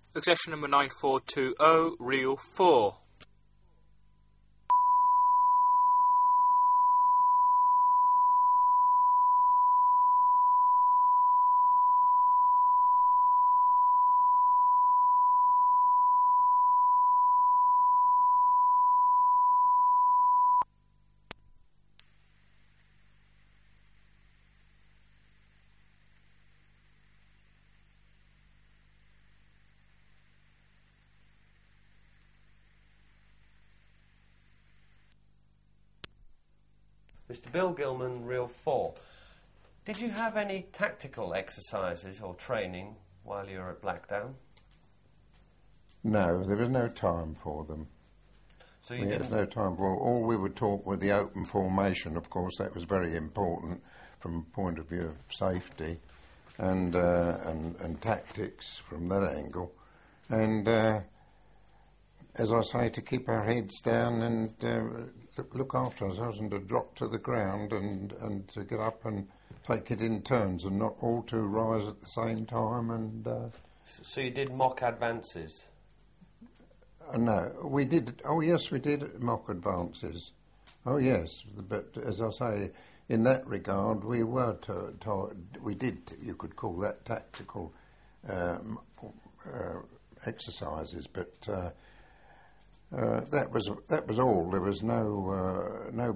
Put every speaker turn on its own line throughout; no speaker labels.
Accession number 9420, reel 4.
Mr. Bill Gilman, reel 4. Did you have any tactical exercises or training while you were at Blackdown?
No, there was no time for them.
So
we had no time for all we were taught with the open formation. Of course, that was very important from a point of view of safety and tactics from that angle. And as I say, to keep our heads down and look after ourselves and to drop to the ground and to get up and take it in turns and not all to rise at the same time. And
so you did mock advances?
No, we did. Oh yes, we did mock advances. Oh yes, but as I say, in that regard, we were we did. You could call that tactical exercises, but that was all. There was no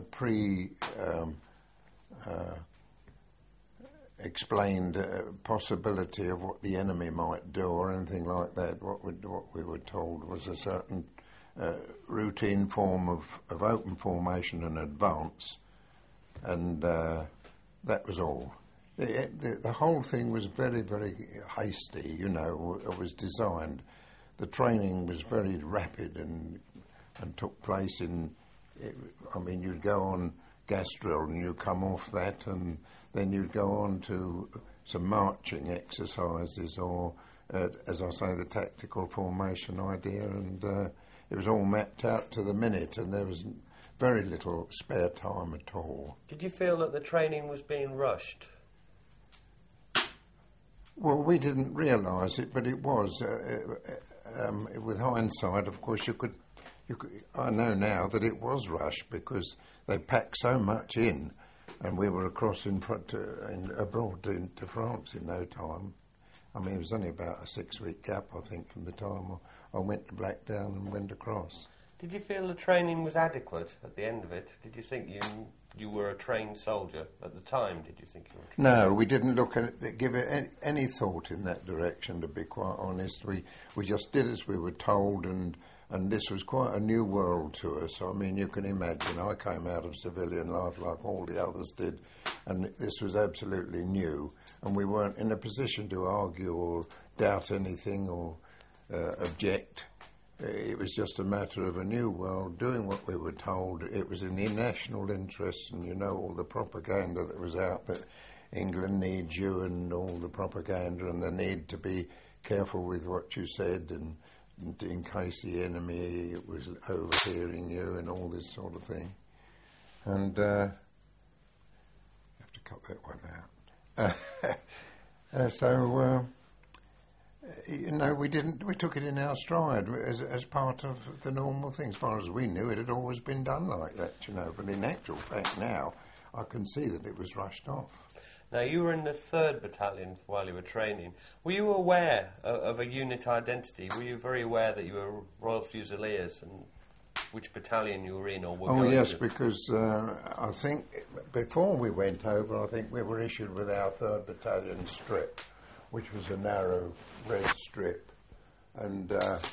explained possibility of what the enemy might do or anything like that. What we were told was a certain routine form of open formation and advance, and that was all. The whole thing was very, very hasty, you know. It was designed. The training was very rapid and took place in. I mean, you'd go on gas drill and you come off that, and then you'd go on to some marching exercises or, as I say, the tactical formation idea, and it was all mapped out to the minute, and there was very little spare time at all.
Did you feel that the training was being rushed?
Well, we didn't realise it, but it was. With hindsight, of course, you could. I know now that it was rushed because they packed so much in, and we were across abroad into France in no time. I mean, it was only about a 6-week gap, I think, from the time I went to Blackdown and went across.
Did you feel the training was adequate at the end of it? Did you think you were a trained soldier at the time? Did you think you were trained?
No, we didn't give it any thought in that direction, to be quite honest. We just did as we were told, and this was quite a new world to us. I mean, you can imagine, I came out of civilian life like all the others did, and this was absolutely new, and we weren't in a position to argue or doubt anything or object. It was just a matter of a new world, doing what we were told. It was in the national interest, and you know all the propaganda that was out, that England needs you and all the propaganda, and the need to be careful with what you said, and in case the enemy was overhearing you and all this sort of thing. And you have to cut that one out. You know, we took it in our stride as part of the normal thing. As far as we knew, it had always been done like that, you know. But in actual fact now, I can see that it was rushed off.
Now, you were in the 3rd Battalion while you were training. Were you aware of a unit identity? Were you very aware that you were Royal Fusiliers and which battalion you were in or were going
yes,
to?
Because I think before we went over, I think we were issued with our 3rd Battalion strip, which was a narrow red strip. And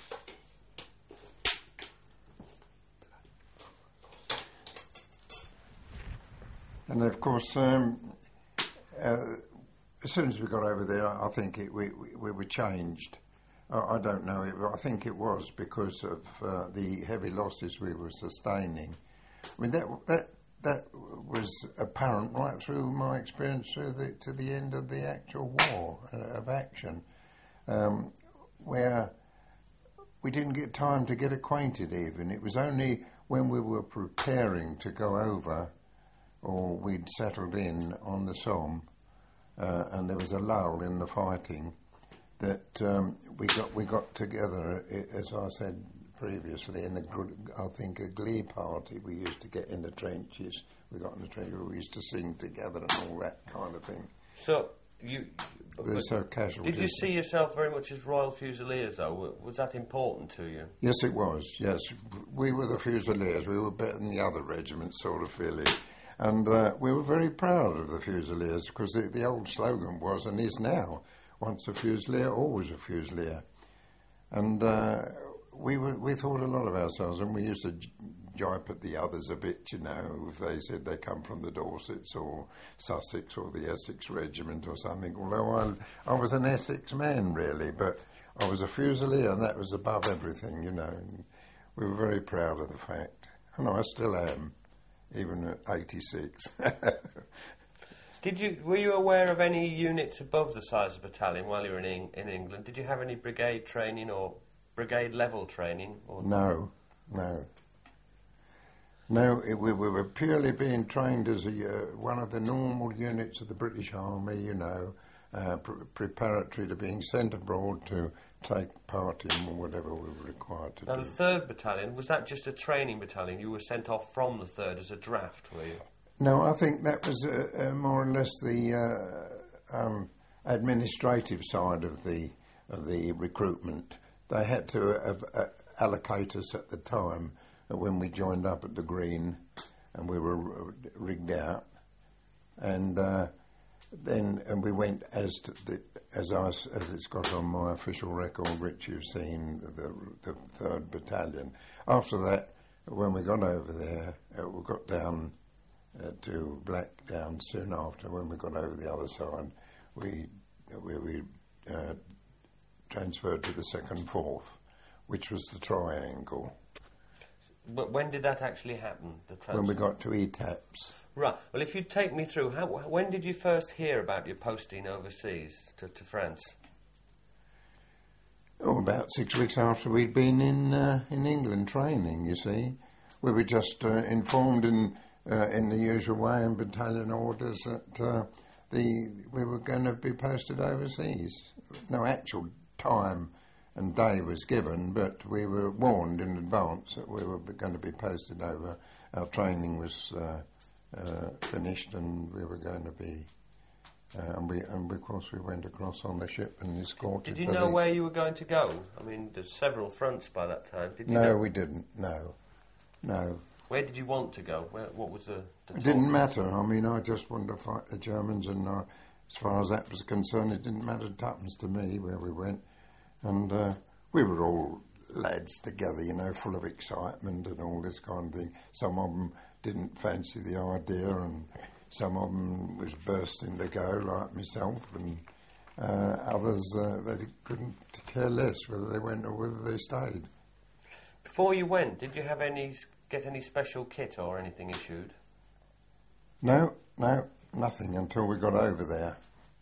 of course, as soon as we got over there, I think we were changed. I don't know. I think it was because of the heavy losses we were sustaining. I mean, that was apparent right through my experience to the end of the actual war of action, where we didn't get time to get acquainted even. It was only when we were preparing to go over, or we'd settled in on the Somme, and there was a lull in the fighting, that we got together, as I said previously, in I think a glee party we used to get in the trenches. We got in the trenches, we used to sing together and all that kind of thing.
So
we were so casual.
Did you see yourself very much as Royal Fusiliers, though? Was that important to you?
Yes, it was. Yes, we were the Fusiliers. We were better than the other regiments, sort of feeling. And we were very proud of the Fusiliers, because the old slogan was, and is now, once a Fusilier, always a Fusilier. And we thought a lot of ourselves, and we used to jipe at the others a bit, you know, if they said they come from the Dorsets or Sussex or the Essex Regiment or something, although I was an Essex man, really, but I was a Fusilier, and that was above everything, you know, and we were very proud of the fact. And I still am, even at 86.
Were you aware of any units above the size of battalion while you were in England? Did you have any brigade training or brigade level training? Or
No. We were purely being trained as one of the normal units of the British Army, you know, preparatory to being sent abroad to take part in whatever we were required to do.
Now, the 3rd Battalion, was that just a training battalion? You were sent off from the 3rd as a draft, were you?
No, I think that was more or less the administrative side of the recruitment. They had to allocate us at the time when we joined up at the Green, and we were rigged out, and we went as it's got on my official record, which you've seen, the 3rd Battalion. After that, when we got over there, we got down to Blackdown soon after. When we got over the other side, we transferred to the 2nd 4th, which was the Triangle.
But when did that actually happen?
When we got to ETAPS.
Right. Well, if you'd take me through, when did you first hear about your posting overseas to France?
Oh, about 6 weeks after we'd been in England training. You see, we were just informed in the usual way in battalion orders that we were going to be posted overseas. No actual time and day was given, but we were warned in advance that we were going to be posted over. Our training was finished, and we were going to be. And of course we went across on the ship and escorted.
Did you know where you were going to go? I mean, there's several fronts by that time. Did you
No,
know?
we didn't. No.
Where did you want to go? What was the
It didn't matter. I mean, I just wanted to fight the Germans, and as far as that was concerned, it didn't matter tuppence to me where we went. And we were all lads together, you know, full of excitement and all this kind of thing. Some of them didn't fancy the idea, and some of them was bursting to go, like myself, and others, they couldn't care less whether they went or whether they stayed.
Before you went, did you get any special kit or anything issued?
No, nothing until we got over there.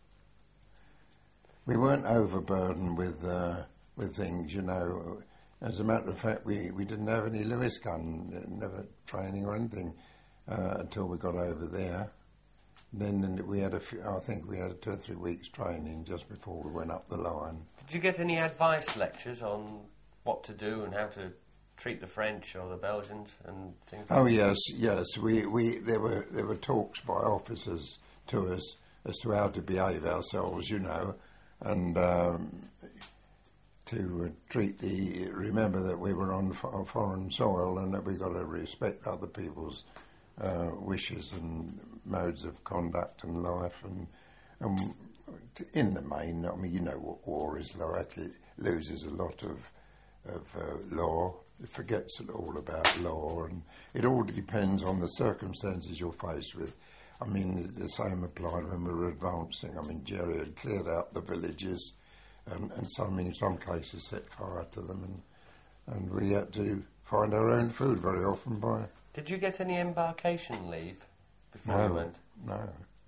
We weren't overburdened with things, you know. As a matter of fact, we didn't have any Lewis gun, never training or anything, until we got over there. Then we had I think we had 2 or 3 weeks training just before we went up the line.
Did you get any advice lectures on what to do and how to treat the French or the Belgians and things like that?
Oh yes. There were talks by officers to us as to how to behave ourselves, you know, and to remember that we were on foreign soil, and that we got to respect other people's wishes and modes of conduct and life, and in the main, I mean, you know what war is like. It loses a lot of law. It forgets all about law, and it all depends on the circumstances you're faced with. I mean, the same applied when we were advancing. I mean, Jerry had cleared out the villages, and in some cases set fire to them, and we had to find our own food very often by...
Did you get any embarkation leave before you went?
No,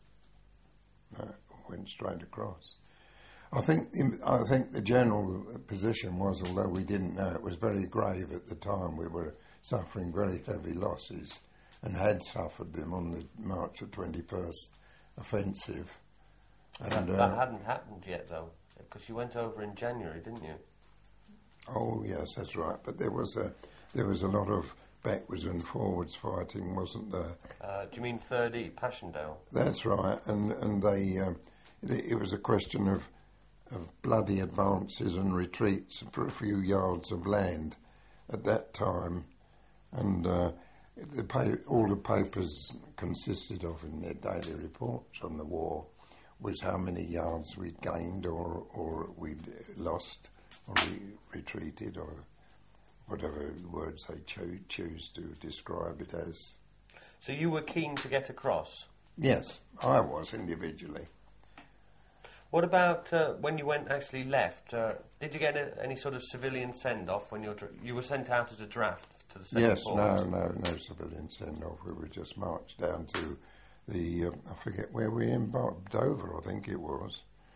went straight across. I think the general position was, although we didn't know, it was very grave at the time. We were suffering very heavy losses, and had suffered them on the March of 21st offensive.
And that hadn't happened yet, though. Because you went over in January, didn't you?
Oh yes, that's right. But there was a lot of backwards and forwards fighting, wasn't there?
Do you mean 3rd Passchendaele?
That's right. And it was a question of bloody advances and retreats for a few yards of land at that time, and all the papers consisted of in their daily reports on the war was how many yards we'd gained or we'd lost or retreated or whatever words they choose to describe it as.
So you were keen to get across?
Yes, I was individually.
What about when you actually left? Did you get any sort of civilian send-off when you were sent out as a draft to the Second
Yes,
Force?
no civilian send-off. We were just marched down to the, I forget where we embarked, Dover, I think it was.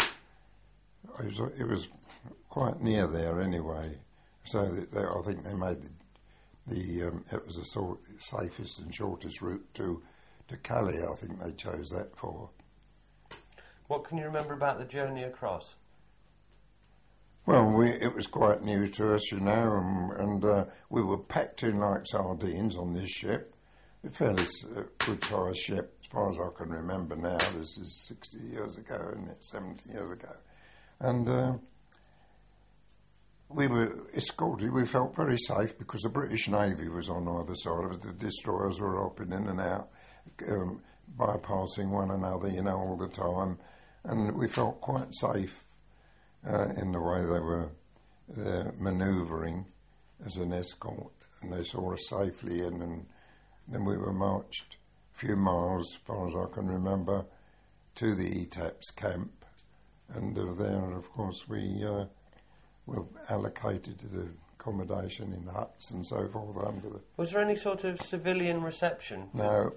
It was quite near there anyway. So I think they made it was the safest and shortest route to Calais. I think they chose that for.
What can you remember about the journey across?
Well, it was quite new to us, you know, and we were packed in like sardines on this ship. A fairly good-sized ship, as far as I can remember now. This is 60 years ago, isn't it? 70 years ago. And we were escorted. We felt very safe because the British Navy was on either side of us. The destroyers were hopping in and out, bypassing one another, you know, all the time. And we felt quite safe in the way they were manoeuvring as an escort. And they saw us safely in, and then we were marched a few miles, as far as I can remember, to the ETAPS camp. And there, of course, we were allocated to the accommodation in huts and so forth under the...
Was there any sort of civilian reception?
No.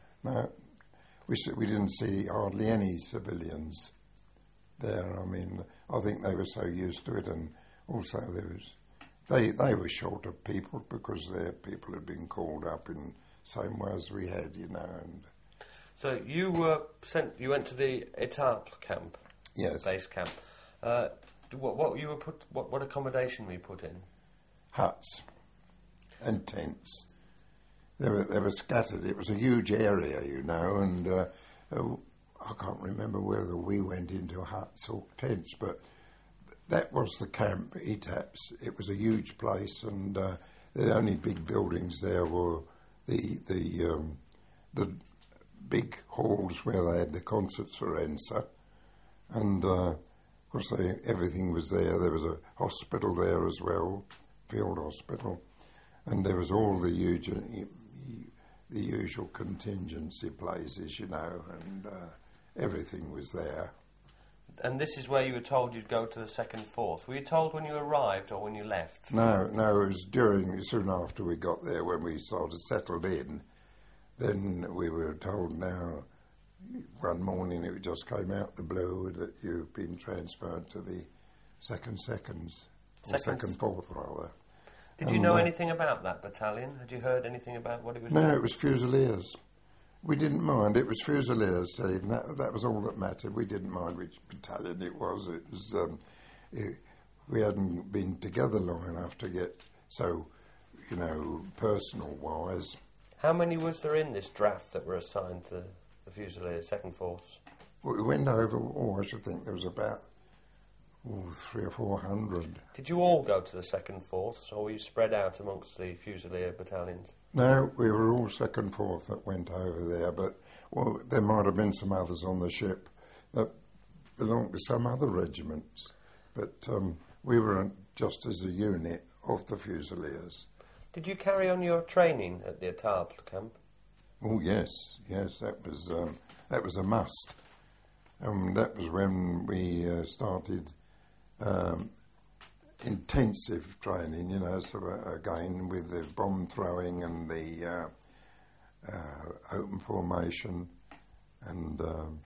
We didn't see hardly any civilians there. I mean, I think they were so used to it, and also they were short of people because their people had been called up in the same way as we had, you know. And
so you were sent. You went to the Etaples camp.
Yes.
Base camp. What accommodation were you put in?
Huts and tents. They were scattered. It was a huge area, you know, and I can't remember whether we went into huts or tents, but that was the camp, ETAPS. It was a huge place, and the only big buildings there were the big halls where they had the concerts for ENSA, and of course everything was there. There was a hospital there as well, field hospital, and there was all the usual contingency places, you know, and everything was there.
And this is where you were told you'd go to the Second Force. Were you told when you arrived or when you left?
No, it was soon after we got there, when we sort of settled in. Then we were told now, one morning it just came out the blue that you've been transferred to the Second Force, rather.
Did you know anything about that battalion? Had you heard anything about what it was?
No, it was Fusiliers. We didn't mind. It was Fusiliers. That was all that mattered. We didn't mind which battalion it was. It was we hadn't been together long enough to get so, you know, personal-wise.
How many was there in this draft that were assigned to the Fusiliers, Second Force?
Well, we went over, I should think there was about 300 or 400.
Did you all go to the Second Force, or were you spread out amongst the Fusilier battalions?
No, we were all Second Force that went over there, but there might have been some others on the ship that belonged to some other regiments. But we were just as a unit of the Fusiliers.
Did you carry on your training at the Etaples camp?
Oh yes, that was a must. That was when we started intensive training, you know, so again with the bomb throwing and the open formation and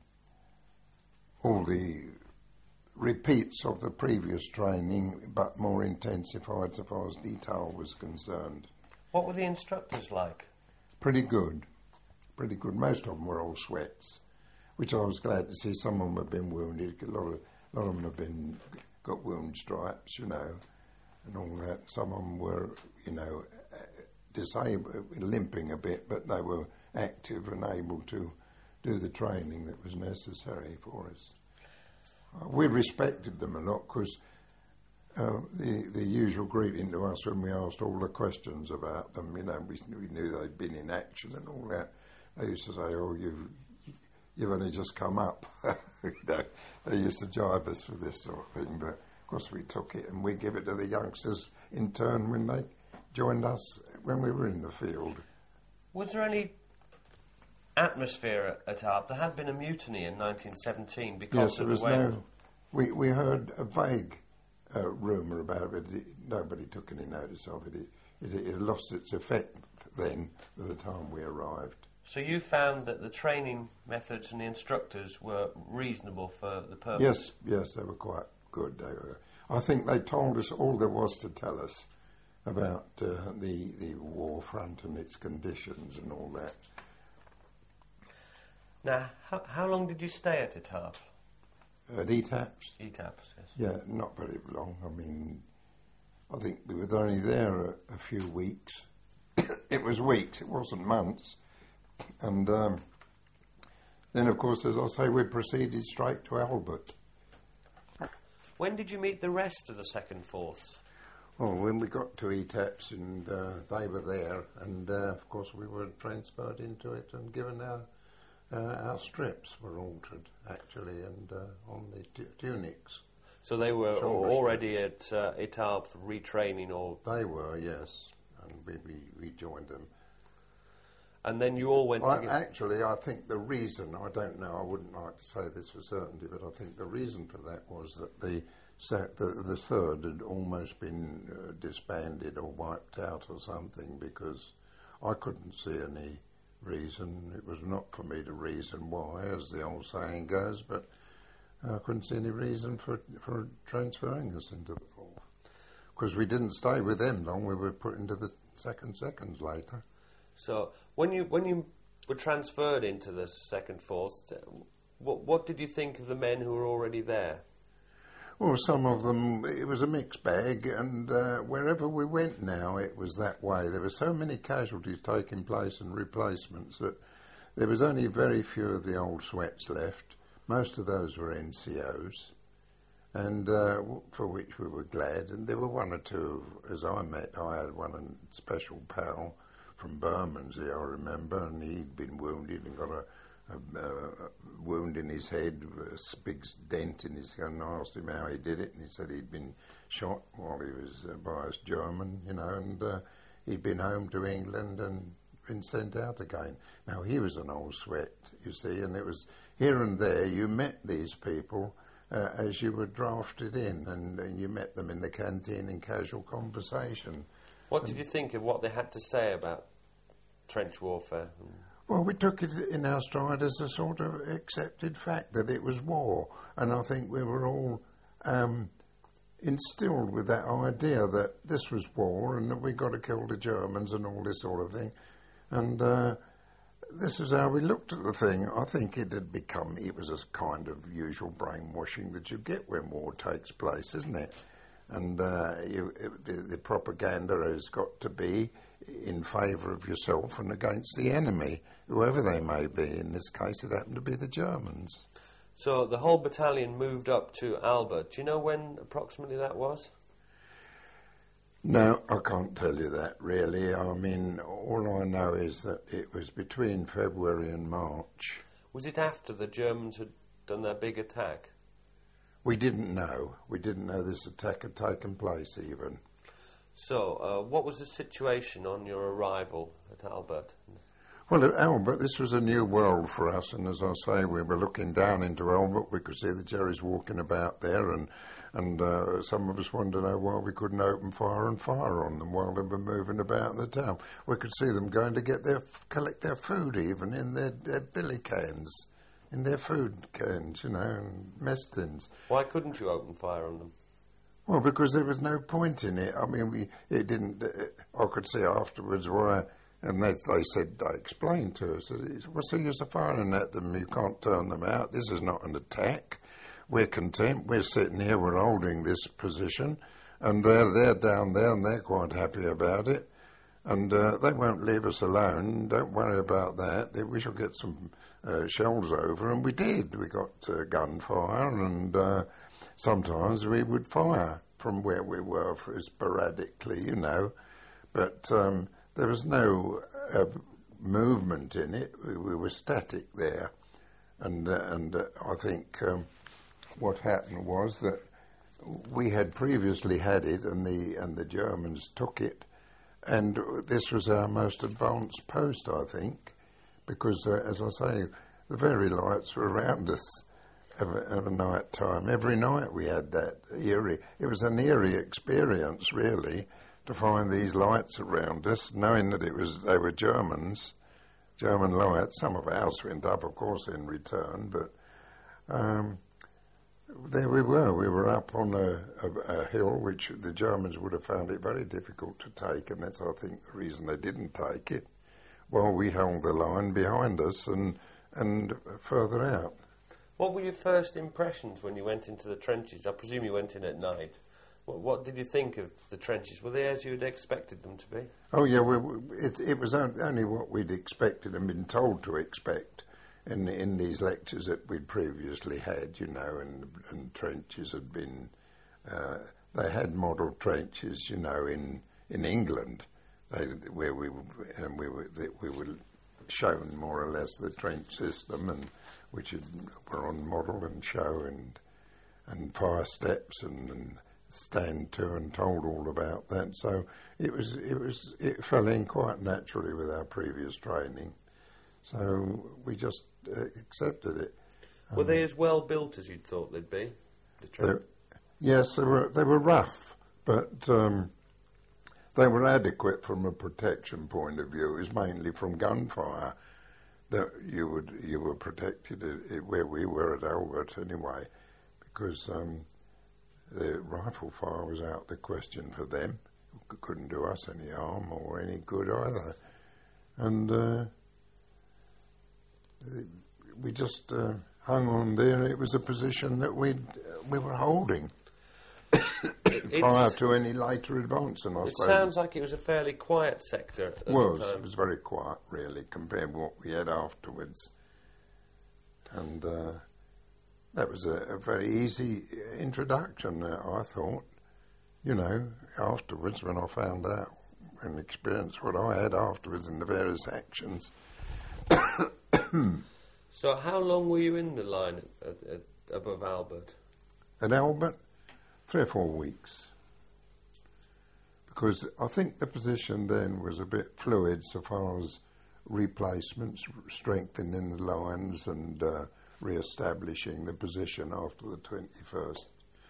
all the repeats of the previous training, but more intensified so far as detail was concerned.
What were the instructors like?
Pretty good. Most of them were all sweats, which I was glad to see. Some of them had been wounded. A A lot of them got wound stripes, and all that. Some of them were, disabled, limping a bit, but they were active and able to do the training that was necessary for us. We respected them a lot because the usual greeting to us when we asked all the questions about them, we knew they'd been in action and all that. They used to say, "Oh, you've only just come up." They used to jibe us for this sort of thing, but of course we took it and we give it to the youngsters in turn when they joined us when we were in the field.
Was there any atmosphere at Arb? There had been a mutiny in 1917 because of the way...
We heard a vague rumour about it. Nobody took any notice of it. It lost its effect then by the time we arrived.
So you found that the training methods and the instructors were reasonable for the purpose?
Yes, they were quite good. I think they told us all there was to tell us about the war front and its conditions and all that.
Now, how long did you stay at Etaples?
At Etaples?
Etaples, yes.
Yeah, not very long. I think we were only there a few weeks. It was weeks, it wasn't months. And then, of course, as I say, we proceeded straight to Albert.
When did you meet the rest of the Second Force?
Oh, when we got to Etaples and they were there, and of course we were transferred into it and given our strips were altered, actually, and on the tunics.
So they were already at Etaples retraining, or...?
They were, yes, and we joined them.
And then you all went together?
Actually, I think the reason, I don't know, I wouldn't like to say this for certainty, but I think the reason for that was that the third had almost been disbanded or wiped out or something, because I couldn't see any reason. It was not for me to reason why, as the old saying goes, but I couldn't see any reason for transferring us into the fourth. Because we didn't stay with them long, we were put into the seconds later.
So when you were transferred into the Second Force, what did you think of the men who were already there?
Well, some of them, it was a mixed bag, and wherever we went now, it was that way. There were so many casualties taking place and replacements that there was only very few of the old sweats left. Most of those were NCOs, and for which we were glad. And there were one or two, as I met, I had one special pal from Bermondsey, I remember, and he'd been wounded and got a wound in his head, a big dent in his head, and I asked him how he did it, and he said he'd been shot while he was by us German, and he'd been home to England and been sent out again. Now, he was an old sweat, you see, and it was here and there you met these people as you were drafted in, and you met them in the canteen in casual conversation.
What did you think of what they had to say about trench warfare?
Well, we took it in our stride as a sort of accepted fact that it was war, and I think we were all instilled with that idea that this was war and that we got to kill the Germans and all this sort of thing. And this is how we looked at the thing. I think it was a kind of usual brainwashing that you get when war takes place, isn't it? And the propaganda has got to be in favour of yourself and against the enemy, whoever they may be. In this case, it happened to be the Germans.
So the whole battalion moved up to Albert. Do you know when approximately that was?
No, I can't tell you that, really. I mean, all I know is that it was between February and March.
Was it after the Germans had done their big attack?
We didn't know. We didn't know this attack had taken place, even.
So, what was the situation on your arrival at Albert?
Well, at Albert, this was a new world for us, and as I say, we were looking down into Albert. We could see the Jerrys walking about there, and some of us wanted to know why we couldn't open fire and fire on them while they were moving about the town. We could see them going to collect their food, even in their billy cans, in their food cans, and mess tins.
Why couldn't you open fire on them?
Well, because there was no point in it. I mean, I could see afterwards why. And they explained to us, what's the use of firing at them? You can't turn them out. This is not an attack. we're content. We're sitting here, we're holding this position, and they're down there, and they're quite happy about it. And they won't leave us alone. Don't worry about that. We shall get some shells over, and we did. We got gunfire, and sometimes we would fire from where we were sporadically, you know. But there was no movement in it. We were static there. And I think what happened was that we had previously had it, and the Germans took it. And this was our most advanced post, I think, because, as I say, the very lights were around us at a night time. Every night we had that eerie. It was an eerie experience, really, to find these lights around us, knowing that they were German lights. Some of ours went up, of course, in return, but there we were. We were up on a hill, which the Germans would have found it very difficult to take, and that's, I think, the reason they didn't take it, while we held the line behind us and further out.
What were your first impressions when you went into the trenches? I presume you went in at night. What did you think of the trenches? Were they as you'd expected them to be?
Oh, yeah, it was only what we'd expected and been told to expect. In these lectures that we'd previously had, you know, and trenches had been, they had model trenches, you know, in England, where we were shown more or less the trench system, and which were on model and show and fire steps and stand to, and told all about that. So it fell in quite naturally with our previous training. So we just accepted it.
Were they as well built as you'd thought they'd be?
Yes, they were rough, but they were adequate from a protection point of view. It was mainly from gunfire that you were protected where we were at Albert anyway, because the rifle fire was out the question for them. It couldn't do us any harm or any good either, and we just hung on there. It was a position that we were holding prior to any later advance. And
it sounds like it was a fairly quiet sector at the time.
It was very quiet, really, compared to what we had afterwards. And that was a very easy introduction, I thought. You know, afterwards, when I found out and experienced what I had afterwards in the various actions.
So how long were you in the line above Albert?
At Albert, 3 or 4 weeks. Because I think the position then was a bit fluid so far as replacements, strengthening the lines and re-establishing the position after the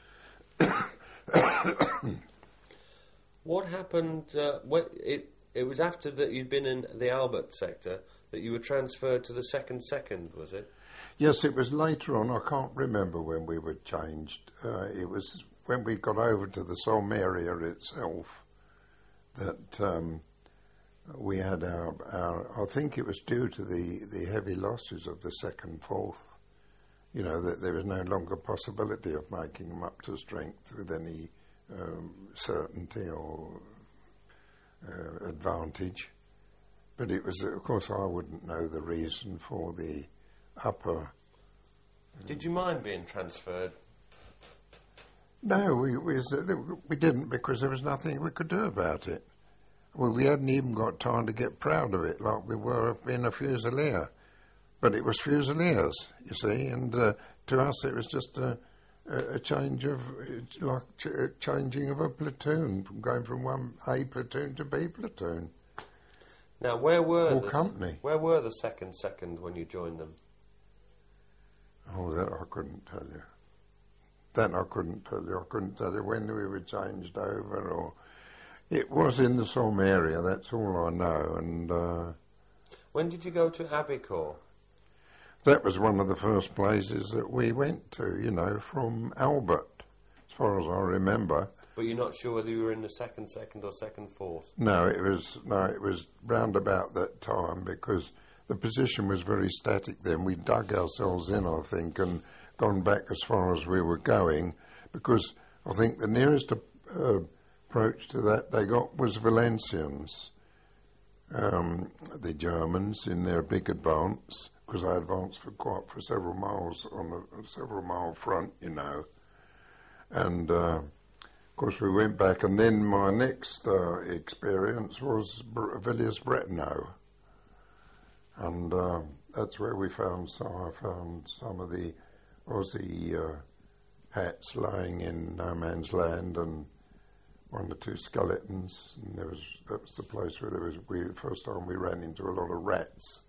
21st.
What happened, it was after that you'd been in the Albert sector that you were transferred to the second, was it?
Yes, it was later on. I can't remember when we were changed. It was when we got over to the Somme area itself that we had our I think it was due to the heavy losses of the 2nd, 4th, you know, that there was no longer possibility of making them up to strength with any certainty or advantage. But it was, of course, I wouldn't know the reason for the upper...
Did you mind being transferred?
No, we didn't, because there was nothing we could do about it. Well, we hadn't even got time to get proud of it like we were of being a Fusilier. But it was Fusiliers, you see, and to us it was just a change of, changing of a platoon, from going from A platoon to B platoon.
Now, where were the
company?
Where were the second when you joined them?
Oh, that I couldn't tell you. I couldn't tell you when we were changed over, or it was in the Somme area. That's all I know. And
when did you go to Abicourt?
That was one of the first places that we went to. You know, from Albert, as far as I remember.
But you're not sure whether you were in the second or 4th?
No, it was round about that time, because the position was very static then. We dug ourselves in, I think, and gone back as far as we were going, because I think the nearest approach to that they got was Valencians, the Germans, in their big advance, because they advanced for several miles on a several mile front, you know. And of course we went back, and then my next experience was Villiers-Bretonneux, and that's where I found some of the Aussie hats lying in no man's land, and one or two skeletons. And that was the place where the first time we ran into a lot of rats.